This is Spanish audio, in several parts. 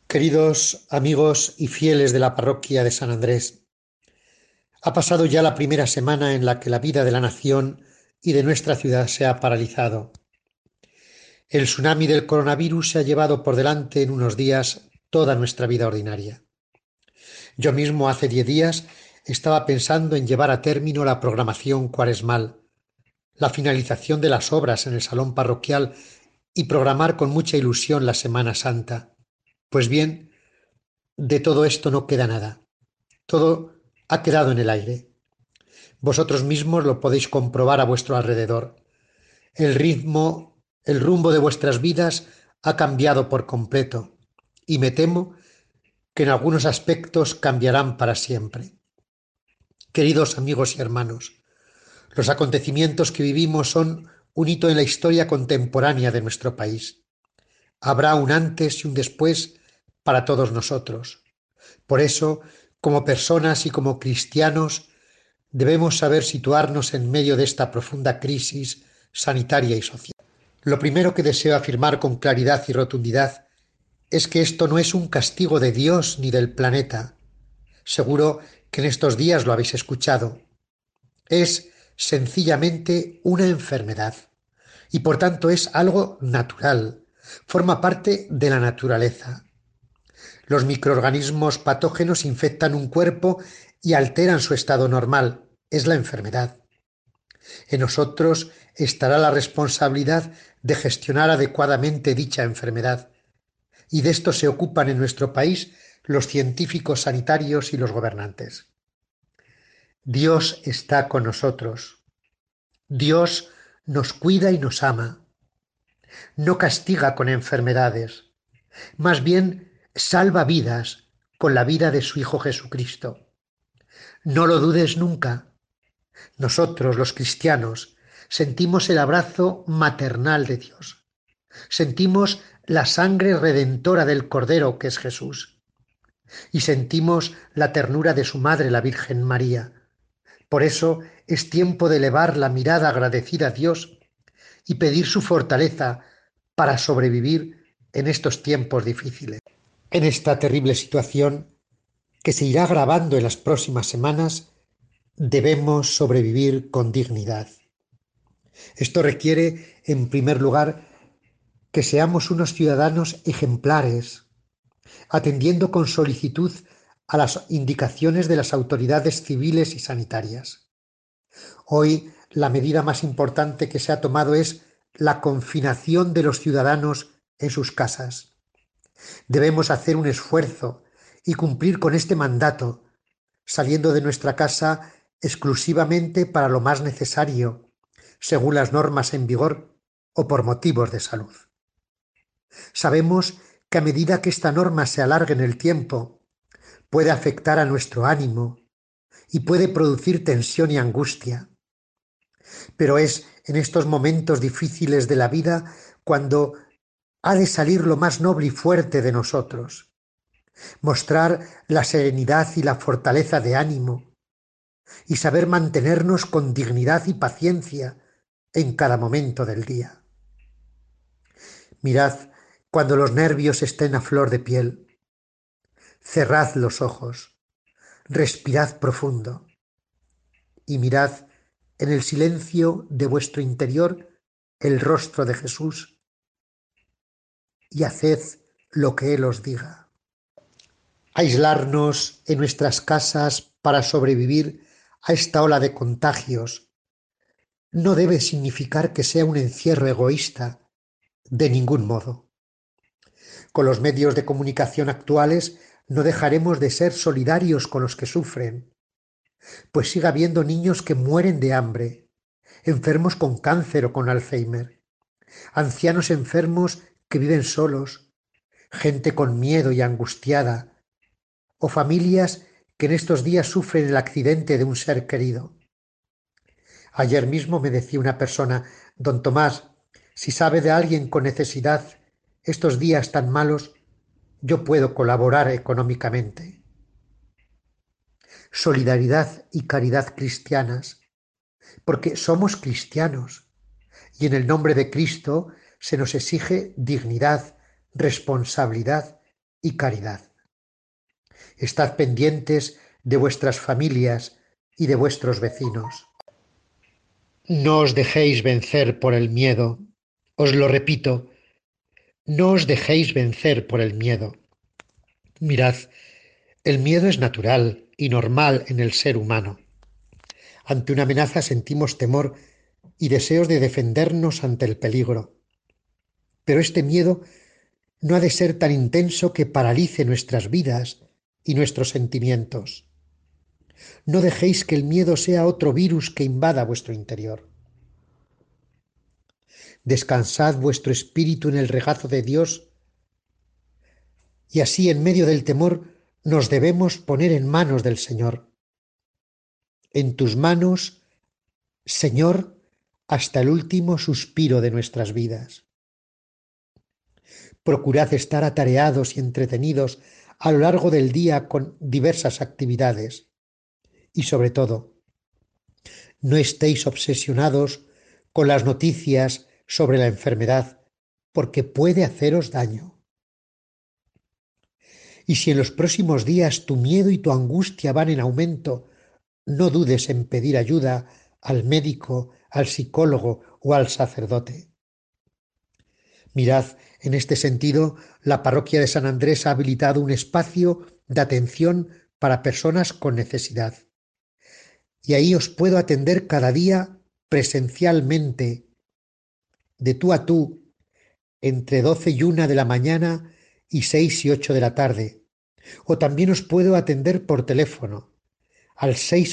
Queridos amigos y fieles de la parroquia de San Andrés, ha pasado ya la primera semana en la que la vida de la nación y de nuestra ciudad se ha paralizado. El tsunami del coronavirus se ha llevado por delante en unos días toda nuestra vida ordinaria. Yo mismo hace 10 días estaba pensando en llevar a término la programación cuaresmal, la finalización de las obras en el salón parroquial y programar con mucha ilusión la Semana Santa. Pues bien, de todo esto no queda nada. Todo ha quedado en el aire. Vosotros mismos lo podéis comprobar a vuestro alrededor. El ritmo, el rumbo de vuestras vidas ha cambiado por completo y me temo que en algunos aspectos cambiarán para siempre. Queridos amigos y hermanos, los acontecimientos que vivimos son un hito en la historia contemporánea de nuestro país. Habrá un antes y un después para todos nosotros. Por eso, como personas y como cristianos, debemos saber situarnos en medio de esta profunda crisis sanitaria y social. Lo primero que deseo afirmar con claridad y rotundidad es que esto no es un castigo de Dios ni del planeta. Seguro que en estos días lo habéis escuchado. Es sencillamente una enfermedad y por tanto es algo natural. Forma parte de la naturaleza. Los microorganismos patógenos infectan un cuerpo y alteran su estado normal. Es la enfermedad. En nosotros estará la responsabilidad de gestionar adecuadamente dicha enfermedad, y de esto se ocupan en nuestro país los científicos sanitarios y los gobernantes. Dios está con nosotros. Dios nos cuida y nos ama. No castiga con enfermedades, más bien salva vidas con la vida de su Hijo Jesucristo. No lo dudes nunca. Nosotros, los cristianos, sentimos el abrazo maternal de Dios. Sentimos la sangre redentora del Cordero que es Jesús. Y sentimos la ternura de su madre, la Virgen María. Por eso es tiempo de elevar la mirada agradecida a Dios y pedir su fortaleza para sobrevivir en estos tiempos difíciles. En esta terrible situación, que se irá agravando en las próximas semanas, debemos sobrevivir con dignidad. Esto requiere, en primer lugar, que seamos unos ciudadanos ejemplares, atendiendo con solicitud a las indicaciones de las autoridades civiles y sanitarias. Hoy la medida más importante que se ha tomado es la confinación de los ciudadanos en sus casas. Debemos hacer un esfuerzo y cumplir con este mandato, saliendo de nuestra casa exclusivamente para lo más necesario, según las normas en vigor o por motivos de salud. Sabemos que a medida que esta norma se alargue en el tiempo, puede afectar a nuestro ánimo y puede producir tensión y angustia. Pero es en estos momentos difíciles de la vida cuando ha de salir lo más noble y fuerte de nosotros, mostrar la serenidad y la fortaleza de ánimo y saber mantenernos con dignidad y paciencia en cada momento del día. Mirad, cuando los nervios estén a flor de piel, cerrad los ojos, respirad profundo y mirad en el silencio de vuestro interior el rostro de Jesús y haced lo que Él os diga. Aislarnos en nuestras casas para sobrevivir a esta ola de contagios no debe significar que sea un encierro egoísta, de ningún modo. Con los medios de comunicación actuales no dejaremos de ser solidarios con los que sufren, pues sigue habiendo niños que mueren de hambre, enfermos con cáncer o con Alzheimer, ancianos enfermos que viven solos, gente con miedo y angustiada, o familias que en estos días sufren el accidente de un ser querido. Ayer mismo me decía una persona: don Tomás, si sabe de alguien con necesidad estos días tan malos, yo puedo colaborar económicamente. Solidaridad y caridad cristianas, porque somos cristianos y en el nombre de Cristo se nos exige dignidad, responsabilidad y caridad. Estad pendientes de vuestras familias y de vuestros vecinos. No os dejéis vencer por el miedo. Os lo repito, no os dejéis vencer por el miedo. Mirad, el miedo es natural y normal en el ser humano. Ante una amenaza sentimos temor y deseos de defendernos ante el peligro. Pero este miedo no ha de ser tan intenso que paralice nuestras vidas y nuestros sentimientos. No dejéis que el miedo sea otro virus que invada vuestro interior. Descansad vuestro espíritu en el regazo de Dios y así en medio del temor nos debemos poner en manos del Señor. En tus manos, Señor, hasta el último suspiro de nuestras vidas. Procurad estar atareados y entretenidos a lo largo del día con diversas actividades. Y sobre todo, no estéis obsesionados con las noticias sobre la enfermedad, porque puede haceros daño. Y si en los próximos días tu miedo y tu angustia van en aumento, no dudes en pedir ayuda al médico, al psicólogo o al sacerdote. Mirad, en este sentido, la parroquia de San Andrés ha habilitado un espacio de atención para personas con necesidad. Y ahí os puedo atender cada día presencialmente, de tú a tú, entre 12 y 1 de la mañana y 6 y 8 de la tarde. O también os puedo atender por teléfono al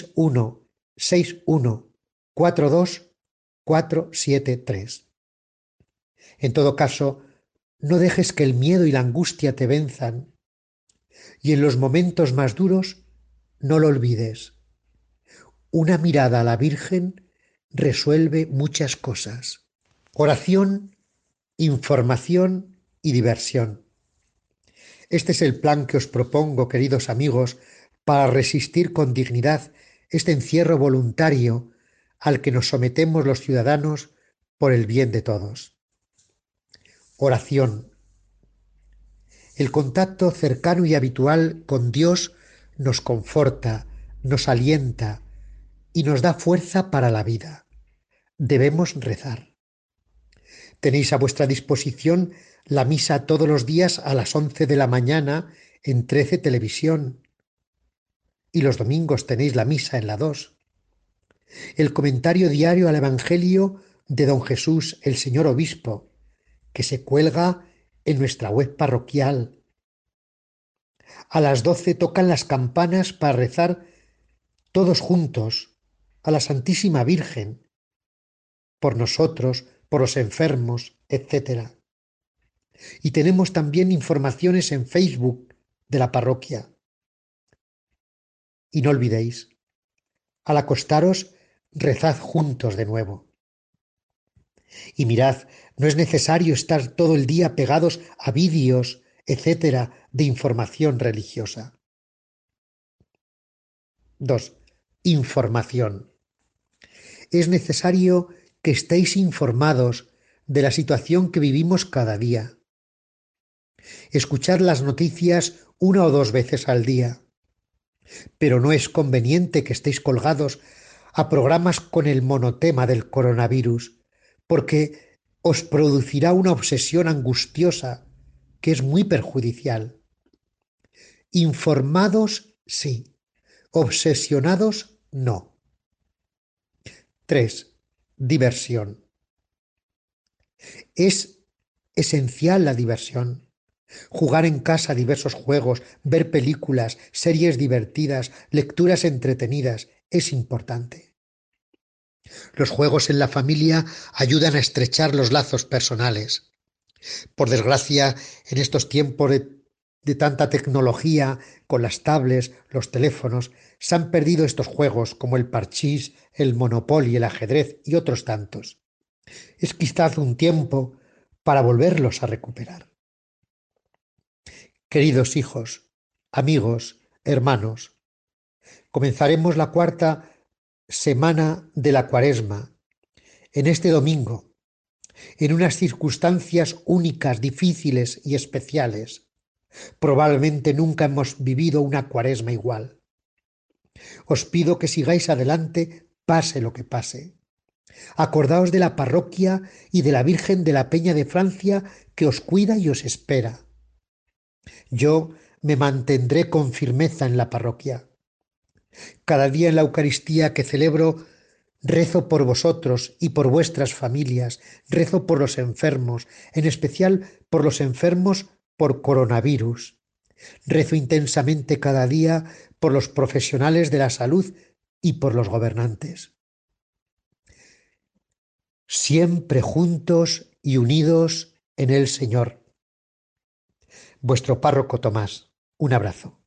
61 474 En todo caso, no dejes que el miedo y la angustia te venzan y en los momentos más duros no lo olvides. Una mirada a la Virgen resuelve muchas cosas. Oración, información y diversión. Este es el plan que os propongo, queridos amigos, para resistir con dignidad este encierro voluntario al que nos sometemos los ciudadanos por el bien de todos. Oración. El contacto cercano y habitual con Dios nos conforta, nos alienta y nos da fuerza para la vida. Debemos rezar. Tenéis a vuestra disposición la misa todos los días a las 11 de la mañana en 13 Televisión. Y los domingos tenéis la misa en la 2. El comentario diario al Evangelio de don Jesús, el Señor Obispo, que se cuelga en nuestra web parroquial. A las 12 tocan las campanas para rezar todos juntos a la Santísima Virgen, por nosotros, por los enfermos, etc. Y tenemos también informaciones en Facebook de la parroquia. Y no olvidéis, al acostaros, rezad juntos de nuevo. Y mirad, no es necesario estar todo el día pegados a vídeos, etcétera, de información religiosa. 2. Información. Es necesario que estéis informados de la situación que vivimos cada día. Escuchad las noticias 1 o 2 veces al día. Pero no es conveniente que estéis colgados a programas con el monotema del coronavirus, porque os producirá una obsesión angustiosa que es muy perjudicial. Informados, sí. Obsesionados, no. 3. Diversión. Es esencial la diversión. Jugar en casa diversos juegos, ver películas, series divertidas, lecturas entretenidas, es importante. Los juegos en la familia ayudan a estrechar los lazos personales. Por desgracia, en estos tiempos de tanta tecnología, con las tablets, los teléfonos, se han perdido estos juegos como el parchís, el Monopoly, el ajedrez y otros tantos. Es quizás un tiempo para volverlos a recuperar. Queridos hijos, amigos, hermanos, comenzaremos la cuarta semana de la Cuaresma en este domingo, en unas circunstancias únicas, difíciles y especiales, Probablemente nunca hemos vivido una cuaresma igual. Os pido que sigáis adelante, pase lo que pase. Acordaos de la parroquia y de la Virgen de la Peña de Francia que os cuida y os espera. Yo me mantendré con firmeza en la parroquia. Cada día en la Eucaristía que celebro, rezo por vosotros y por vuestras familias, rezo por los enfermos, en especial por los enfermos por coronavirus. Rezo intensamente cada día por los profesionales de la salud y por los gobernantes. Siempre juntos y unidos en el Señor. Vuestro párroco Tomás. Un abrazo.